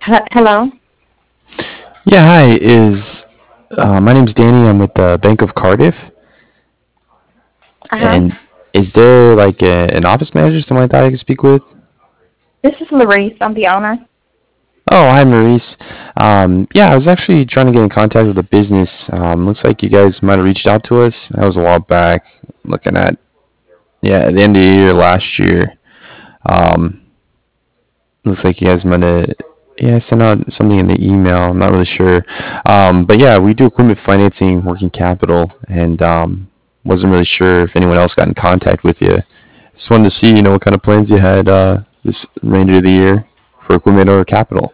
Hello. Yeah, hi. My name's Danny. I'm with the Bank of Cardiff, Uh huh. and is there like an office manager, something like that I can speak with? This is Larice. I'm the owner. Oh, hi, Maurice. Yeah, I was actually trying to get in contact with the business. Looks like you guys might have reached out to us. That was a while back. Looking at at the end of the year last year. Um, Looks like you guys might have sent out something in the email. I'm not really sure. But yeah, we do equipment financing, working capital, and wasn't really sure if anyone else got in contact with you. Just wanted to see, what kind of plans you had this remainder of the year for equipment or capital.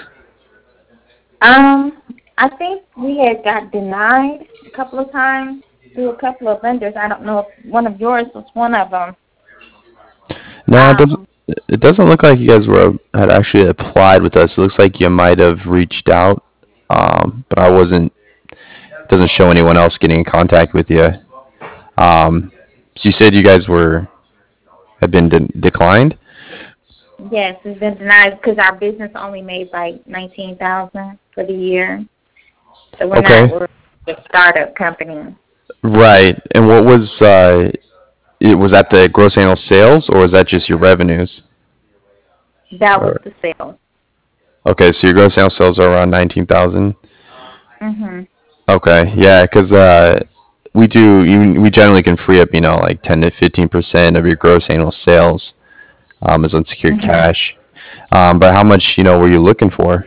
Um, I think we had got denied a couple of times through a couple of vendors. I don't know if one of yours was one of them. No, it doesn't. Um, It doesn't look like you guys were had actually applied with us. It looks like you might have reached out, but I wasn't. It doesn't show anyone else getting in contact with you. Um, so you said you guys were have been declined. yes, it's been denied because our business only made like 19,000 for the year, so Okay. we're a startup company. Right. And what was was that the gross annual sales or was that just your revenues? That was Or the sale. okay, so your gross annual sales are around 19,000. Mhm. Okay. Yeah, cuz we generally can free up, like 10 to 15% of your gross annual sales as unsecured Mhm. cash. But how much, were you looking for?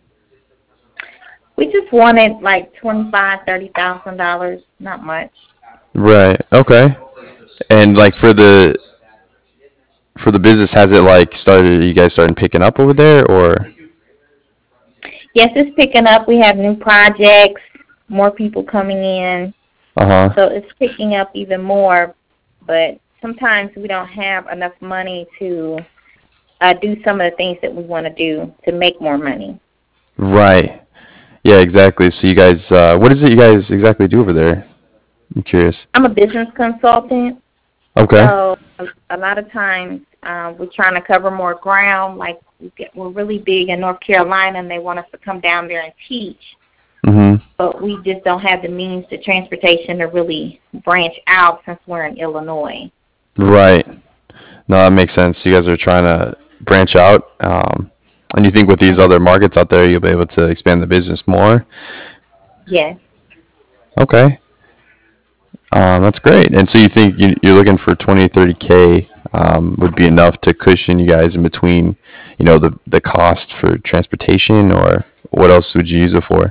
We just wanted like 25, $30,000, not much. Right. Okay. And like for the business, has it like started? You guys started picking up over there, or? Yes, it's picking up. We have new projects, more people coming in, Uh huh. so it's picking up even more. But sometimes we don't have enough money to do some of the things that we want to do to make more money. Right. Yeah, exactly. So you guys, what is it you guys exactly do over there? I'm curious. I'm a business consultant, Okay. so a lot of times we're trying to cover more ground. Like we're really big in North Carolina, and they want us to come down there and teach. Mhm. But we just don't have the means, the transportation to really branch out since we're in Illinois. Right. No, that makes sense. You guys are trying to branch out, and you think with these other markets out there, you'll be able to expand the business more. Yes. Okay. That's great. And so you think you're looking for 20 to 30K would be enough to cushion you guys in between, the cost for transportation, or what else would you use it for?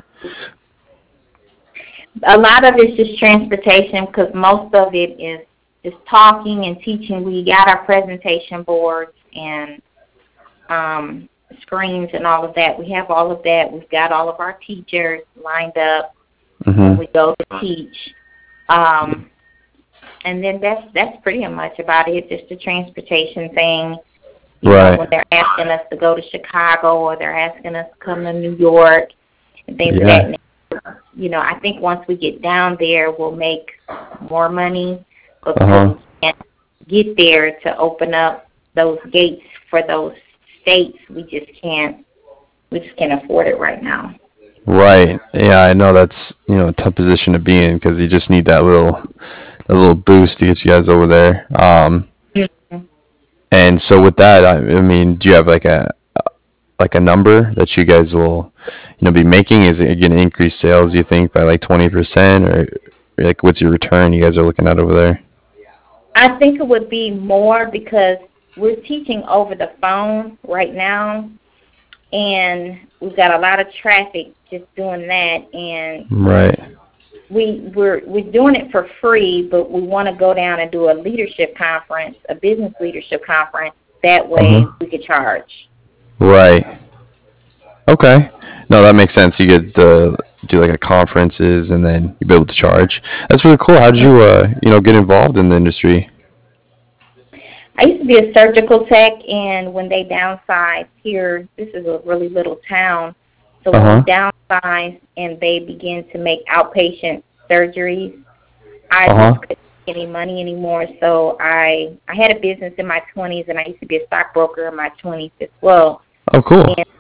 A lot of it's just transportation because most of it is just talking and teaching. We got our presentation boards and screens and all of that. We have all of that. We've got all of our teachers lined up when Mhm. we go to teach. Um, and then that's pretty much about it. Just the transportation thing. You know, Right. when they're asking us to go to Chicago or they're asking us to come to New York and things of that Yeah. nature. You know, I think once we get down there, we'll make more money, but Uh because huh. we can't get there to open up those gates for those states, we just can't afford it right now. Right. Yeah, I know that's a tough position to be in because you just need that little boost to get you guys over there. Mhm. And so with that, I mean, do you have like a number that you guys will, be making? Is it going to increase sales? You think by like 20%, or like what's your return you guys are looking at over there? I think it would be more because we're teaching over the phone right now, and we've got a lot of traffic just doing that, and Right. we're doing it for free, but we want to go down and do a leadership conference, a business leadership conference. That way, Uh-huh. we could charge. Right. Okay. No, that makes sense. You get do like a conferences and then you be able to charge. That's really cool. How did you get involved in the industry? I used to be a surgical tech, and when they downsized here, this is a really little town. So Uh when we huh. downsized and they began to make outpatient surgeries, I Uh just huh. couldn't make any money anymore. So I had a business in my 20s, and I used to be a stockbroker in my 20s as well. Oh, cool.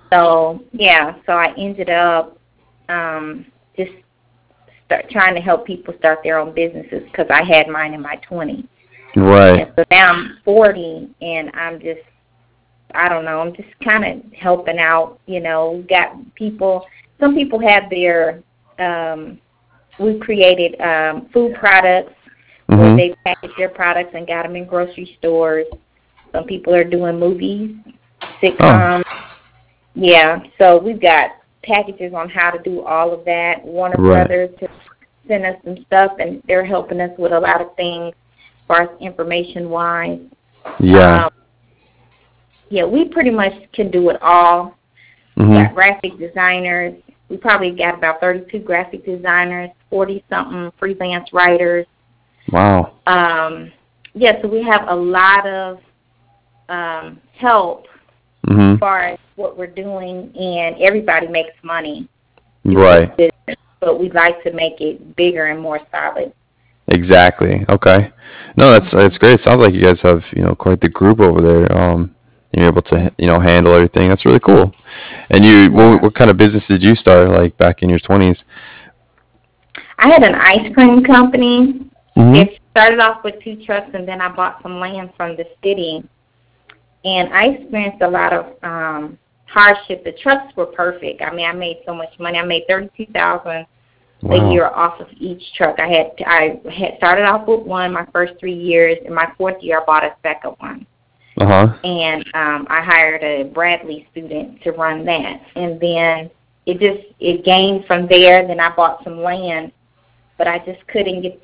So yeah, so I ended up just trying to help people start their own businesses because I had mine in my 20s. Right. And so now I'm 40, and I don't know, I'm just kind of helping out. We've got people. Some people have their. We've created food products where they package their products and got them in grocery stores. Some people are doing movies, sitcoms. Oh. Yeah, so we've got packages on how to do all of that. Warner Brothers has sent us some stuff, and they're helping us with a lot of things as far as information-wise. Yeah. Yeah, we pretty much can do it all. We've got graphic designers. We probably got about 32 graphic designers, 40-something freelance writers. Wow. Yeah, so we have a lot of help as far as what we're doing, and everybody makes money. Right. But we'd like to make it bigger and more solid. Exactly. Okay. No, that's great. It sounds like you guys have quite the group over there. You're able to handle everything. That's really cool. And what kind of business did you start like back in your 20s? I had an ice cream company. It started off with 2 trucks, and then I bought some land from the city. And I experienced a lot of hardship. The trucks were perfect. I mean, I made so much money. I made $32,000 a year off of each truck. I had started off with one my first 3 years. In my 4th year, I bought a second one. And I hired a Bradley student to run that. And then it gained from there. Then I bought some land, but I just couldn't get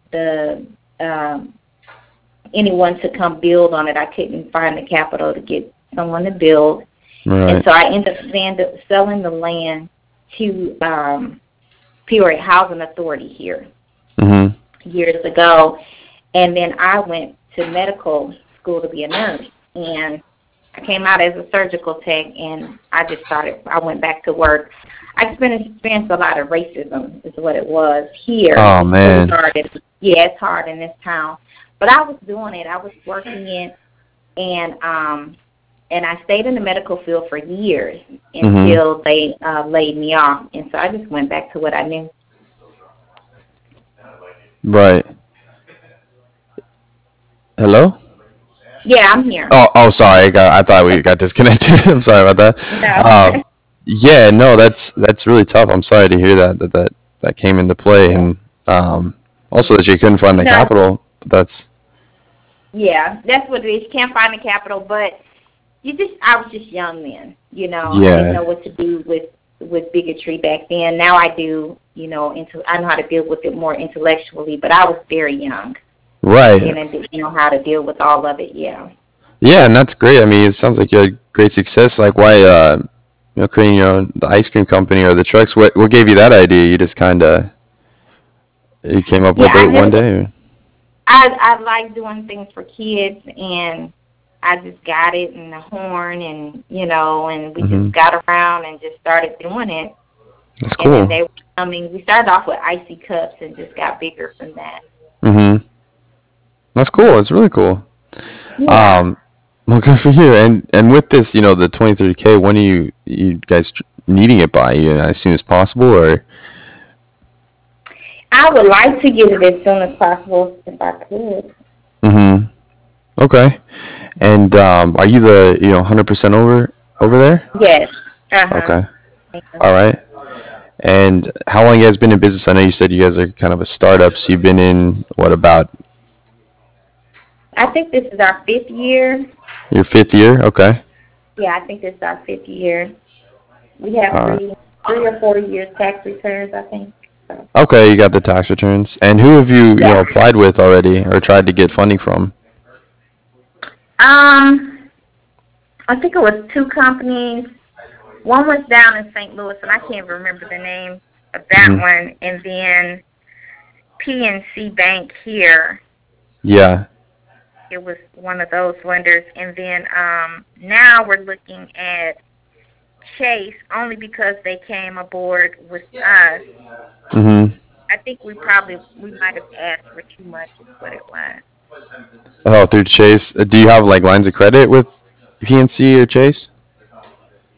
anyone to come build on it. I couldn't find the capital to get someone to build. Right. And so I ended up selling the land to Peoria Housing Authority here years ago. And then I went to medical school to be a nurse. And I came out as a surgical tech, and I went back to work. I experienced a lot of racism is what it was here. Oh, man. It's hard in this town. But I was doing it. I was working it, and I stayed in the medical field for years until they laid me off. And so I just went back to what I knew. Right. Hello? Yeah, I'm here. Oh, sorry. I thought we got disconnected. I'm sorry about that. No. Yeah, no, that's really tough. I'm sorry to hear that came into play, and also that you couldn't find the capital. Yeah, that's what it is. You can't find the capital, but I was just young then. I didn't know what to do with bigotry back then. Now I do. I know how to deal with it more intellectually, but I was very young. Right. And I didn't know how to deal with all of it. Yeah. Yeah, and that's great. I mean, it sounds like you had great success. Like, why, creating the ice cream company or the trucks? What gave you that idea? You just you came up with it one day? Or? I like doing things for kids, and I just got it and the horn, and and we just got around and just started doing it. That's cool. And then they were coming. We started off with icy cups and just got bigger from that. That's cool. It's really cool. Yeah. Well, good for you. And with this, the 20-30K, when are you guys needing it by? As soon as possible, or? I would like to get it as soon as possible if I could. Okay. And are you the 100% over there? Yes. Okay. All right. And how long you guys been in business? I know you said you guys are kind of a startup. So you've been in what about? I think this is our 5th year. Your 5th year? Okay. Yeah, I think this is our 5th year. We have 3 or 4 years tax returns, I think. So. Okay, you got the tax returns. And who have you applied with already or tried to get funding from? I think it was 2 companies. One was down in St. Louis, and I can't remember the name of that one. And then PNC Bank here. Yeah. It was one of those lenders. And then now we're looking at Chase only because they came aboard with us. I think we might have asked for too much is what it was. Oh, through Chase. Do you have like lines of credit with PNC or Chase?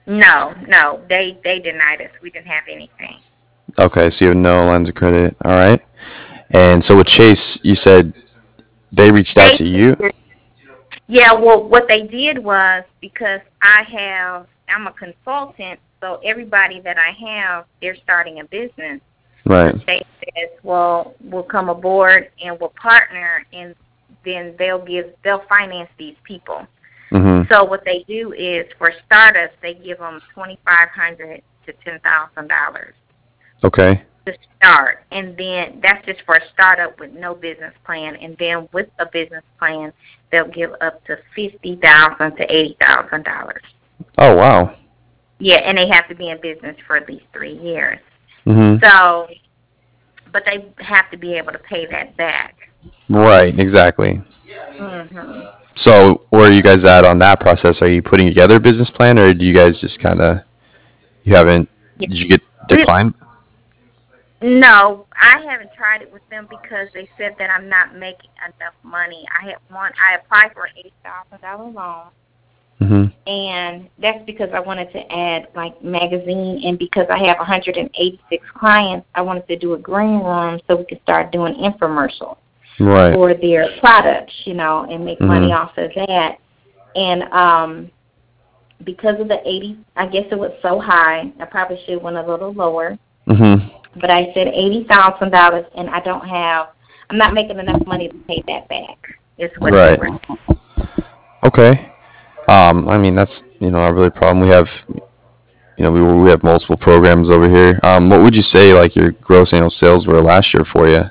No, they denied us. We didn't have anything. Okay, so you have no lines of credit. All right. And so with Chase, you said they reached out They to you. Yeah, well, what they did was because I'm a consultant, so everybody that I have, they're starting a business. So Right. Chase says, well, we'll come aboard and we'll partner, and then they'll finance these people. Mhm. So what they do is for startups, they give them $2,500 to $10,000 Okay. to start, and then that's just for a startup with no business plan. And then with a business plan, they'll give up to $50,000 to $80,000. Oh wow. Yeah, and they have to be in business for at least 3 years. Mhm. So, but they have to be able to pay that back. Right. Exactly. Mhm. So where are you guys at on that process? Are you putting together a business plan, or do you guys just kind of you haven't? Yeah. Did you get We, declined? no, I haven't tried it with them because they said that I'm not making enough money. I applied for an $80,000 loan, Mhm. and that's because I wanted to add like magazine, and because I have 186 clients, I wanted to do a green room so we could start doing infomercials Right. for their products, and make money Mhm. off of that. And because of the 80, I guess it was so high, I probably should have went a little lower, Mhm. but I said $80,000, and I'm not making enough money to pay that back. Is what they Right. were. Okay. I mean that's not really a problem. We have we have multiple programs over here. What would you say like your gross annual sales were last year for you?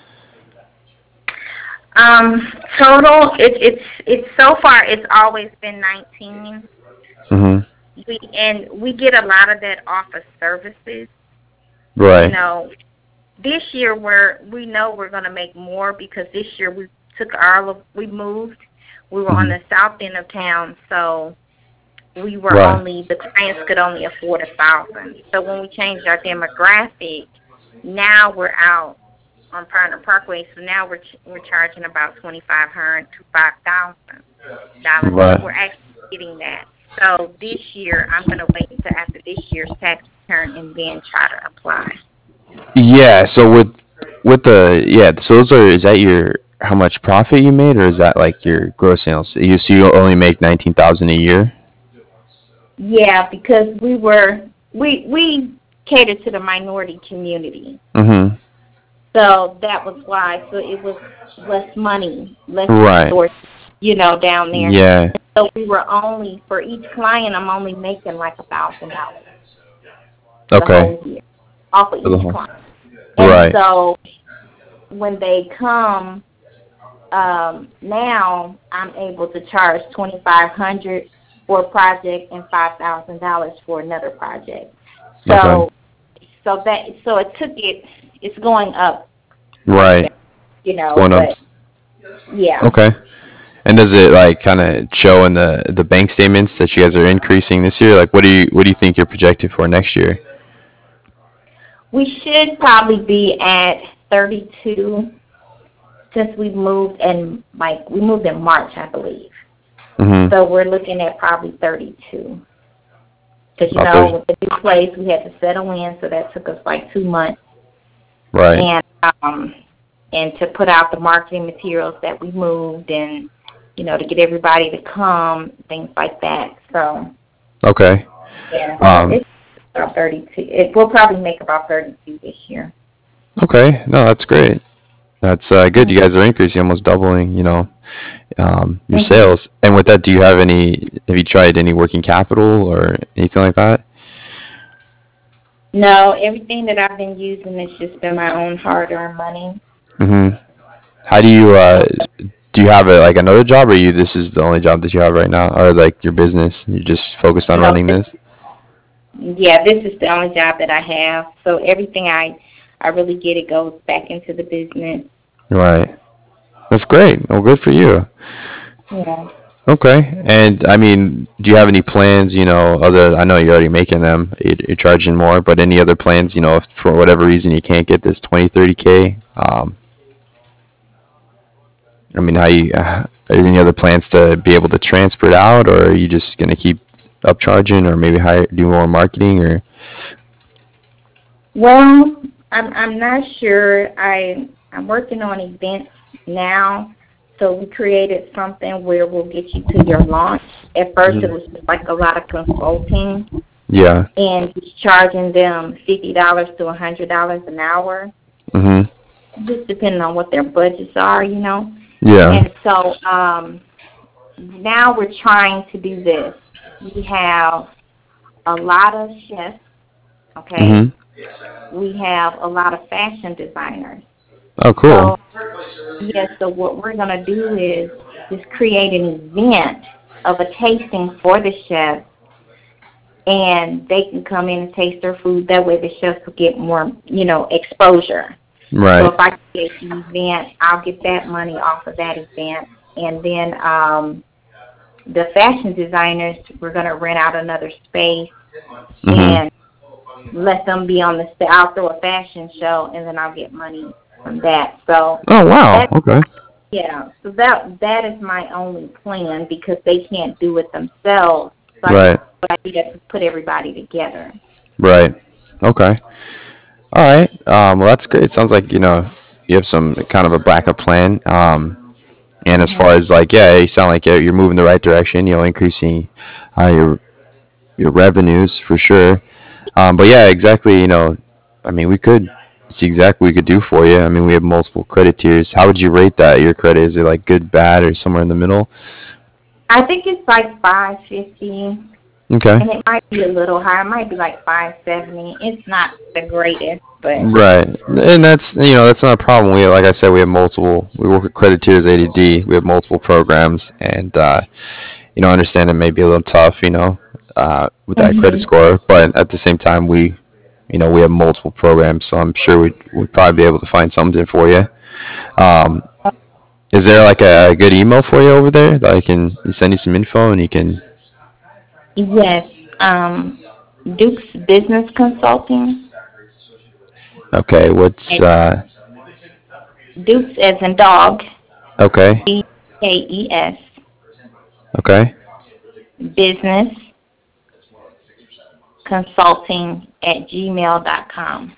Um, Total, it's so far it's always been 19. Mhm. We get a lot of that off of services. You Right. know, this year we know we're going to make more because this year we moved. We were on Mhm. the south end of town, so Right. the clients could only afford 1,000. So when we changed our demographic, now we're out on Partner Parkway. So now we're charging about 2,500 to $5,000. So Right. we're actually getting that. So this year I'm going to wait until after this year's tax return and then try to apply. Yeah. So so those are is that your how much profit you made, or is that like your gross sales? You only make 19,000 a year. Yeah, because we cater to the minority community. Mhm. So that was why. So it was less money, less Right. resources, down there. Yeah. So we were only for each client. I'm only making like $1,000 for the Okay. whole year off of For the each whole. client. And Right. so when they come, now I'm able to charge 2,500 for a project and $5,000 for another project. Okay. So it's going up like Right. that, It's going up. but yeah. Okay. And does it like kind of show in the bank statements that you guys are increasing this year? Like, what do you think you're projected for next year? We should probably be at 32 since we moved in March, I believe. Mhm. So we're looking at probably 32. Because, About 30. with the new place, we had to settle in, so that took us like 2 months. Right. And and to put out the marketing materials that we moved and, to get everybody to come, things like that. So, Okay. yeah, so Um. it's about 32. We'll probably make about 32 this year. Okay. No, that's great. That's good. You guys are increasing, almost doubling. Your Mm-hmm. sales. And with that, do you have any? Have you tried any working capital or anything like that? No, everything that I've been using has just been my own hard-earned money. Mhm. How do you have like another job, or this is the only job that you have right now, or like your business? You're just focused on No, running this. this is the only job that I have. So everything I really get, it goes back into the business. Right. That's great. Well, good for you. Yeah. Okay. And I mean, do you have any plans? Other I know you're already making them. You're charging more, but any other plans? If for whatever reason you can't get this 20, 30K. I mean, are there any other plans to be able to transfer it out, or are you just gonna keep upcharging, or maybe do more marketing, or? Well, I'm not sure. I'm working on events now, so we created something where we'll get you to your launch. At first, it was just like a lot of consulting, Yeah. and just charging them $50 to $100 an hour, Mhm. just depending on what their budgets are, you know. Yeah. And so now we're trying to do this. We have a lot of chefs, okay? Mhm. We have a lot of fashion designers. Oh, cool. So, yes, so what we're going to do is just create an event of a tasting for the chefs, and they can come in and taste their food. That way the chefs will get more, exposure. Right. So if I create an event, I'll get that money off of that event. And then the fashion designers, we're going to rent out another space and let them be on the stage. I'll throw a fashion show, and then I'll get money from that. So Oh, wow. Okay. yeah, so that is my only plan, because they can't do it themselves. So Right. I need to put everybody together. Right. Okay. All right. Well, that's great. It sounds like you have some kind of a backup plan. And as far as like, yeah, you sound like you're moving the right direction. Increasing your revenues for sure. But yeah, exactly. I mean, we could see exactly what we could do for you. I mean, we have multiple credit tiers. How would you rate that? Your credit, is it like good, bad, or somewhere in the middle? I think it's like 550, Okay. and it might be a little higher. It might be like 570. It's not the greatest, but Right, and that's not a problem. Like I said, we have multiple. We work with credit tiers, ADD. We have multiple programs, and understand it may be a little tough, with that credit score. But at the same time, we have multiple programs, so I'm sure we'd probably be able to find something for you. Um, is there like a good email for you over there that I can send you some info and you can? yes, Duke's Business Consulting. Okay, what's Duke's as in dog. okay, DKES. okay, Business Consulting at gmail.com.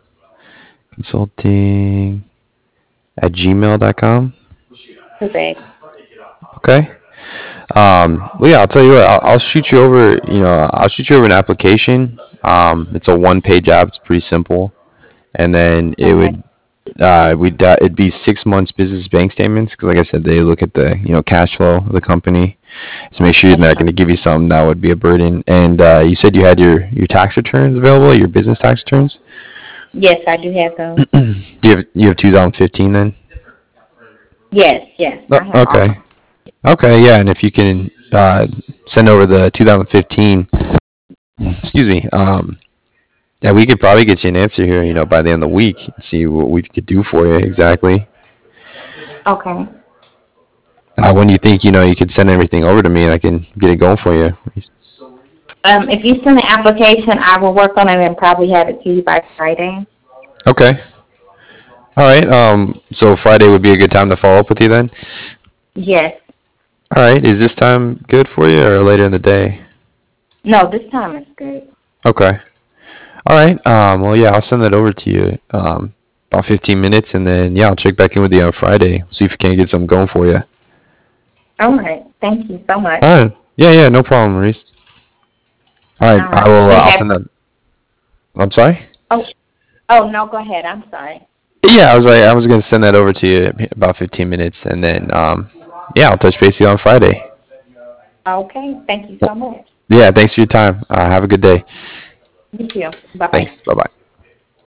consulting at gmail.com. Correct. Okay. Well, yeah, I'll tell you what. I'll shoot you over. I'll shoot you over an application. It's a one-page app. It's pretty simple, and then Okay. it'd be 6 months business bank statements, because, like I said, they look at the cash flow of the company to make sure you're not going to give you something that would be a burden. And you said you had your tax returns available, your business tax returns. Yes, I do have those. You have 2015 then? Yes, I have all Okay. those. Okay, yeah, and if you can send over the 2015, excuse me, yeah, we could probably get you an answer here, by the end of the week, and see what we could do for you exactly. Okay. When do you think, you could send everything over to me and I can get it going for you? If you send an application, I will work on it and probably have it to you by Friday. Okay. All right. So Friday would be a good time to follow up with you then? Yes. All right. Is this time good for you or later in the day? No, this time is good. Okay. All right. Well, yeah, I'll send that over to you about 15 minutes, and then, yeah, I'll check back in with you on Friday. See if we can get something going for you. All right. Thank you so much. All right. Yeah, no problem, Maurice. All right. All I right. will. I'll send that. I'm sorry. Oh, no, go ahead. I'm sorry. Yeah, I was gonna send that over to you in about 15 minutes, and then yeah, I'll touch base with you on Friday. Okay. Thank you so much. Yeah, thanks for your time. Have a good day. You too. Bye-bye. Thanks. Bye bye.